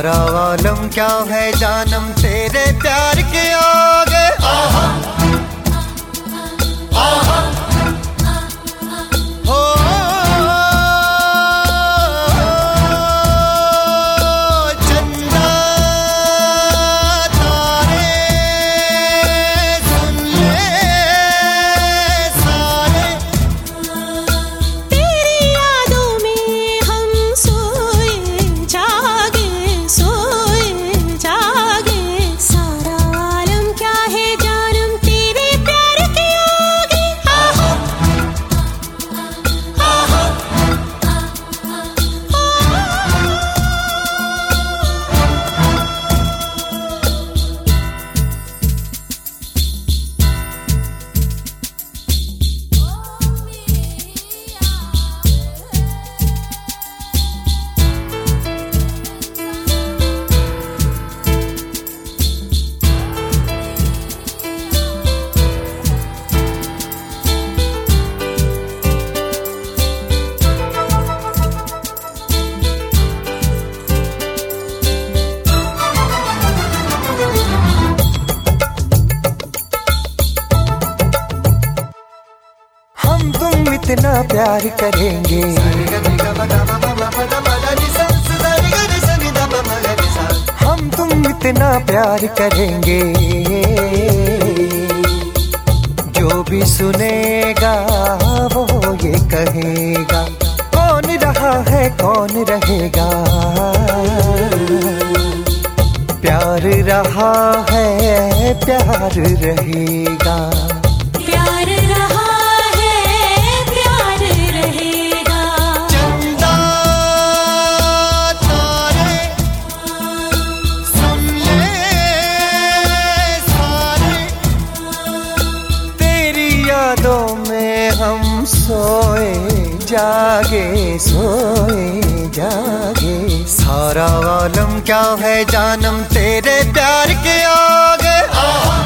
सारा आलम क्या है जानम तेरे प्यार के आगे। आहा आहा हो चंदा तारे सुन ले सारे, तेरी यादों में हम सोए जागे सारा आलम क्या है जानम तेरे प्यार के आगे। आहा आहा हम तुम इतना प्यार करेंगे, हम तुम इतना प्यार करेंगे, जो भी सुनेगा वो ये कहेगा कौन रहा है कौन रहेगा। प्यार रहा है प्यार रहेगा, प्यार रहा है प्यार रहेगा। चंदा तारे सुन ले सारे, तेरी यादों में हम सोए जागे सारा आलम क्या है जानम तेरे प्यार के आगे। आहा